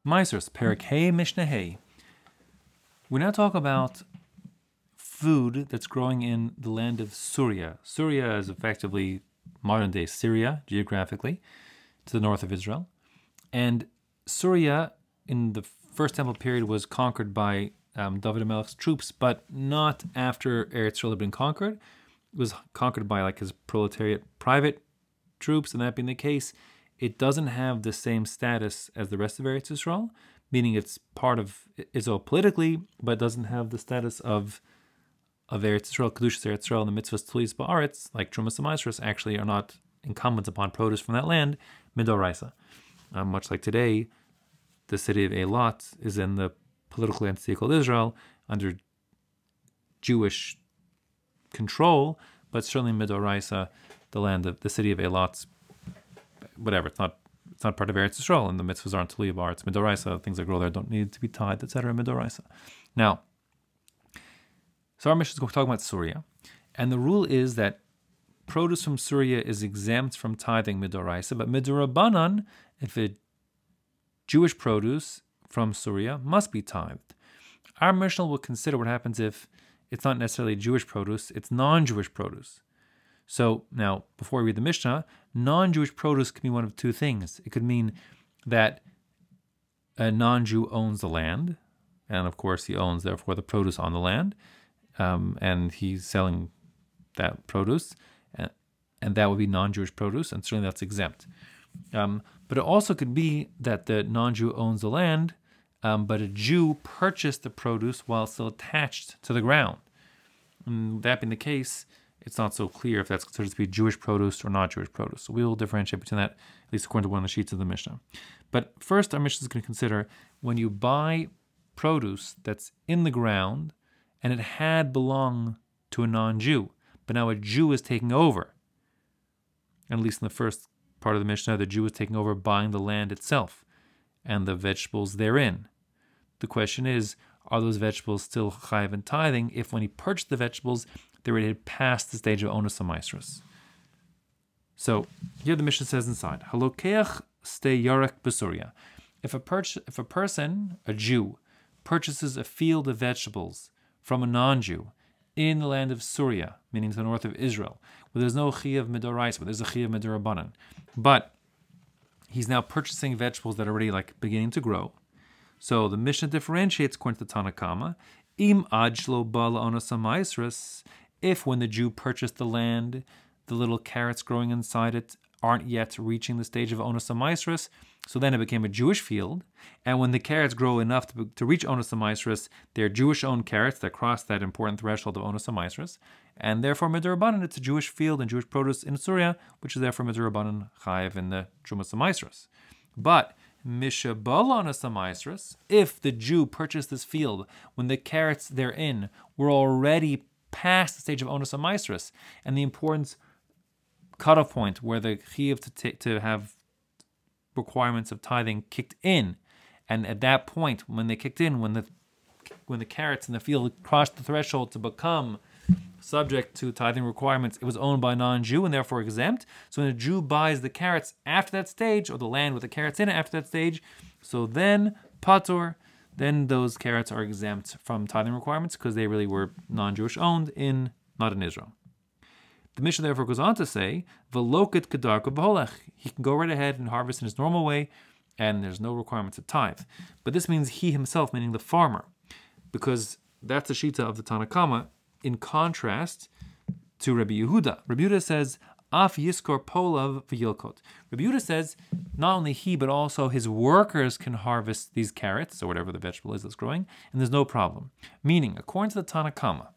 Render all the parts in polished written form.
Meisers, Perek Hey, Mishnah Hey. We now talk about food that's growing in the land of Syria. Syria is effectively modern-day Syria, geographically, to the north of Israel. And Syria, in the First Temple period, was conquered by David HaMelech's troops, but not after Eretz Yisrael had been conquered. It was conquered by like his proletariat private troops, and that being the case, it doesn't have the same status as the rest of Eretz Yisrael, meaning it's part of Israel politically, but doesn't have the status of Eretz Yisrael, Kedushas Eretz Yisrael, and the mitzvahs Tluis Ba'aretz, like Trumas and Maasros, actually are not incumbent upon produce from that land, Midoraisa. Much like today, the city of Eilat is in the political entity called Israel under Jewish control, but certainly Midoraisa, the city of Eilat, whatever, it's not part of Eretz Yisrael, and the mitzvahs aren't Tluya Ba'aretz, Midoraisa, things that grow there don't need to be tied, etc., Midoraisa. Now, so our mission is talking about Syria, and the rule is that produce from Syria is exempt from tithing Midoraisa, but Midorabanan, if a Jewish produce from Syria must be tithed. Our Mishnah will consider what happens if it's not necessarily Jewish produce, it's non-Jewish produce. So now, before we read the Mishnah, non-Jewish produce can be one of two things. It could mean that a non-Jew owns the land, and of course he owns, therefore, the produce on the land, and he's selling that produce, and that would be non-Jewish produce, and certainly that's exempt. But it also could be that the non-Jew owns the land, but a Jew purchased the produce while still attached to the ground. And that being the case, it's not so clear if that's considered to be Jewish produce or not Jewish produce. So we will differentiate between that, at least according to one of the sheets of the Mishnah. But first, our Mishnah is going to consider when you buy produce that's in the ground and it had belonged to a non-Jew, but now a Jew is taking over. And at least in the first part of the Mishnah, the Jew is taking over buying the land itself and the vegetables therein. The question is, are those vegetables still chayav in tithing if when he purchased the vegetables, they already had passed the stage of onus hamaisros? So here the Mishnah says inside, Halokeach ste yarek besuria. If a person, a Jew, purchases a field of vegetables from a non-Jew in the land of Syria, meaning to the north of Israel, where there's no chiyav midoraisa, but there's a chiyav midorabanan, but he's now purchasing vegetables that are already like beginning to grow. So the Mishnah differentiates according to the Tanna Kama. Im ajlo bala onas hamaisros. If when the Jew purchased the land, the little carrots growing inside it aren't yet reaching the stage of onus hamaisros, so then it became a Jewish field. And when the carrots grow enough to reach onus hamaisros, they're Jewish-owned carrots that cross that important threshold of onus hamaisros, and therefore midorabanan, it's a Jewish field and Jewish produce in Syria, which is therefore midorabanan chayav in the trumas hamaisros. But mishabala onus hamaisros, if the Jew purchased this field when the carrots therein were already past the stage of onus hamaisros, and the important cutoff point where the chiyuv to have requirements of tithing kicked in, and at that point, when they kicked in, when the carrots in the field crossed the threshold to become subject to tithing requirements, it was owned by a non-Jew and therefore exempt. So when a Jew buys the carrots after that stage, or the land with the carrots in it after that stage, so then patur, then those carrots are exempt from tithing requirements because they really were non-Jewish owned not in Israel. The Mishnah therefore goes on to say, "V'loket kedarko b'holech." He can go right ahead and harvest in his normal way, and there's no requirement to tithe. But this means he himself, meaning the farmer, because that's the shita of the Tanna Kama, in contrast to Rabbi Yehuda. Rabbi Yehuda says, "Af yiskor polav v'yilkot." Rabbi Yehuda says, not only he, but also his workers can harvest these carrots, or whatever the vegetable is that's growing, and there's no problem. Meaning, according to the Tanna Kama,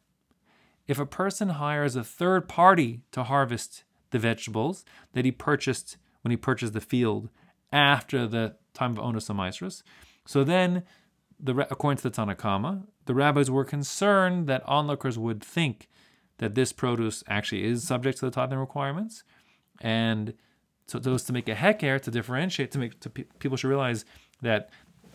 if a person hires a third party to harvest the vegetables that he purchased when he purchased the field after the time of onus hamaisros, so then, according to the Tanna Kama, the rabbis were concerned that onlookers would think that this produce actually is subject to the tithing requirements, and so those to make a heker, to differentiate, people should realize that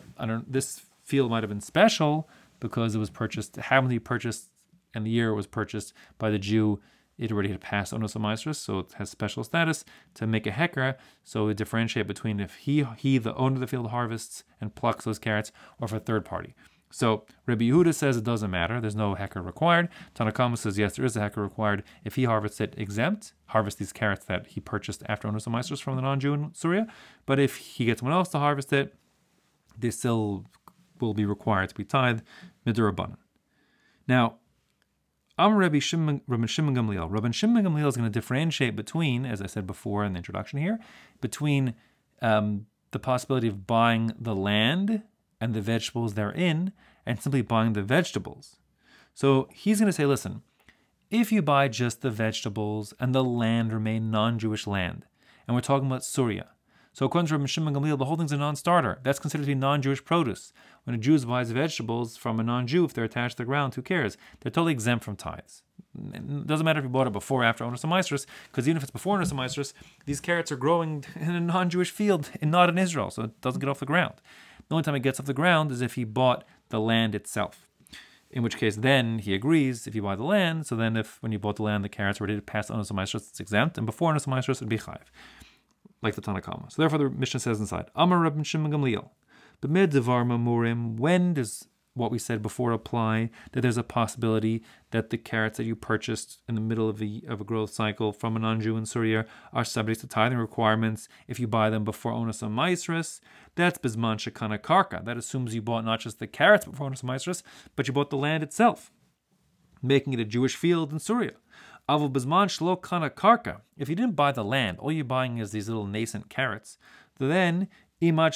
this field might have been special because it was purchased, happened to be purchased, and the year it was purchased by the Jew it already had passed onus amaisrus, so it has special status to make a heker. So we differentiate between if he, the owner of the field, harvests and plucks those carrots, or if a third party. So Rabbi Yehuda says it doesn't matter. There's no heker required. Tanna Kama says yes, there is a heker required. If he harvests it exempt, harvest these carrots that he purchased after onus amaisrus from the non-Jew in Syria. But if he gets someone else to harvest it, they still will be required to be tithed midrabanan. Now, Rabbi Shimon Gamliel. Rabbi Shimon Gamliel is going to differentiate between, as I said before in the introduction here, between the possibility of buying the land and the vegetables therein, and simply buying the vegetables. So he's going to say, listen, if you buy just the vegetables and the land remain non-Jewish land, and we're talking about Surya, so according to Rabbi Shimon Gamliel, the whole thing's a non-starter. That's considered to be non-Jewish produce. When a Jew buys vegetables from a non-Jew, if they're attached to the ground, who cares? They're totally exempt from tithes. It doesn't matter if you bought it before or after onus amaisrus, because even if it's before onus amaisrus, these carrots are growing in a non-Jewish field and not in Israel, so it doesn't get off the ground. The only time it gets off the ground is if he bought the land itself. In which case, then he agrees if you buy the land. So then, if when you bought the land, the carrots were ready to pass onus amaisrus, it's exempt, and before onus amaisrus, it'd be chayiv, like the Tanna Kama. So therefore, the Mishnah says inside, Amar Rabbi Shimon Gamliel, b'mid devar mamurim. When does what we said before apply? That there's a possibility that the carrots that you purchased in the middle of a growth cycle from a non-Jew in Syria are subject to tithing requirements if you buy them before onus amaisrus. That's bizman shekana karka. That assumes you bought not just the carrots before onus amaisrus, but you bought the land itself, making it a Jewish field in Syria. Avul bizman shlo kana karka. If you didn't buy the land, all you're buying is these little nascent carrots. Then im ad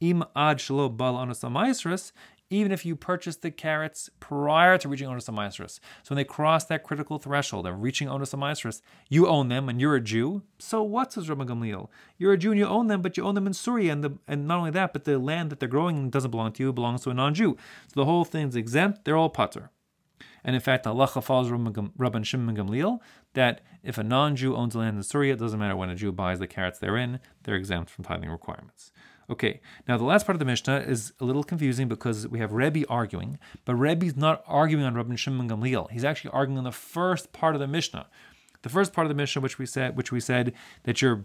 shlo bal onus amaisrus. Even if you purchased the carrots prior to reaching onus amaisrus, so when they cross that critical threshold of reaching onus amaisrus, you own them and you're a Jew. So what, says Rabbi Gamliel? You're a Jew and you own them, but you own them in Syria, and not only that, but the land that they're growing doesn't belong to you, it belongs to a non-Jew. So the whole thing's exempt, they're all patur. And in fact, halacha follows Rabban Shimon Gamliel that if a non-Jew owns land in Syria, it doesn't matter when a Jew buys the carrots therein, they're exempt from tithing requirements. Okay, now the last part of the Mishnah is a little confusing because we have Rebbe arguing, but Rebbe's not arguing on Rabban Shimon Gamliel. He's actually arguing on the first part of the Mishnah. The first part of the Mishnah, which we said that you're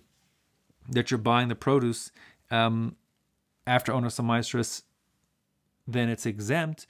buying the produce after onus amaisrus, then it's exempt.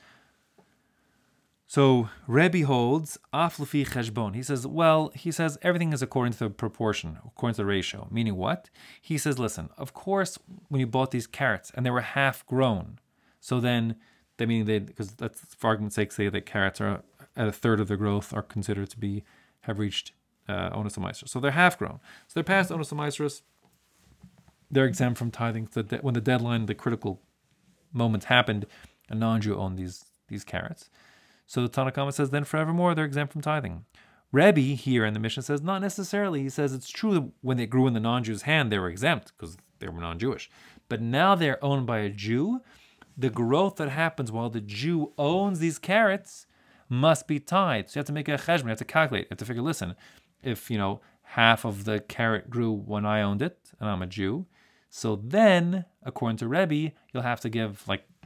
So Rebbe holds af lefi cheshbon. He says everything is according to the proportion, according to the ratio. Meaning what? He says, listen, of course, when you bought these carrots and they were half grown, so then because that's for argument's sake, say that carrots are at a third of their growth are considered to have reached onus amaisrus. So they're half grown. So they're past onus amaisrus. They're exempt from tithing. When the deadline, the critical moments happened, a non-Jew owned these carrots. So the Tanna Kama says, then forevermore they're exempt from tithing. Rebbe here in the Mishnah says, not necessarily. He says it's true that when they grew in the non-Jew's hand, they were exempt because they were non-Jewish. But now they're owned by a Jew. The growth that happens while the Jew owns these carrots must be tithed. So you have to make a cheshbon, you have to calculate, you have to figure, listen, if, half of the carrot grew when I owned it, and I'm a Jew, so then, according to Rebbe, you'll have to give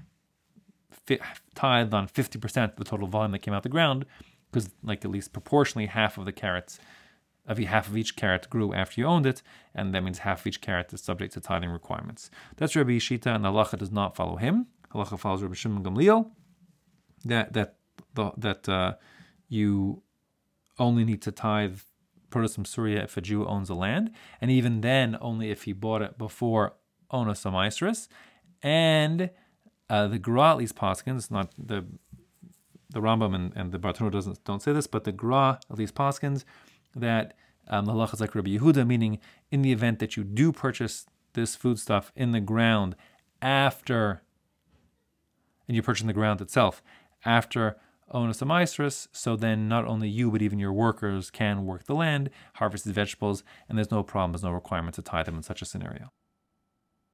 tithe on 50% of the total volume that came out the ground, because at least proportionally half of each carrot grew after you owned it, and that means half of each carrot is subject to tithing requirements. That's Rabbi Yishita, and halacha does not follow him. Halacha follows Rabbi Shimon Gamliel, that you only need to tithe produce from Syria if a Jew owns the land, and even then only if he bought it before onus amaisrus, and the Gra at least paskins, not the Rambam and the Bartanura don't say this, but the Gra at least paskins that the halacha is like Rabbi Yehuda, meaning in the event that you do purchase this foodstuff in the ground and you purchase in the ground itself after onus amaisrus, so then not only you but even your workers can work the land, harvest the vegetables, and there's no problem, there's no requirement to tithe them in such a scenario.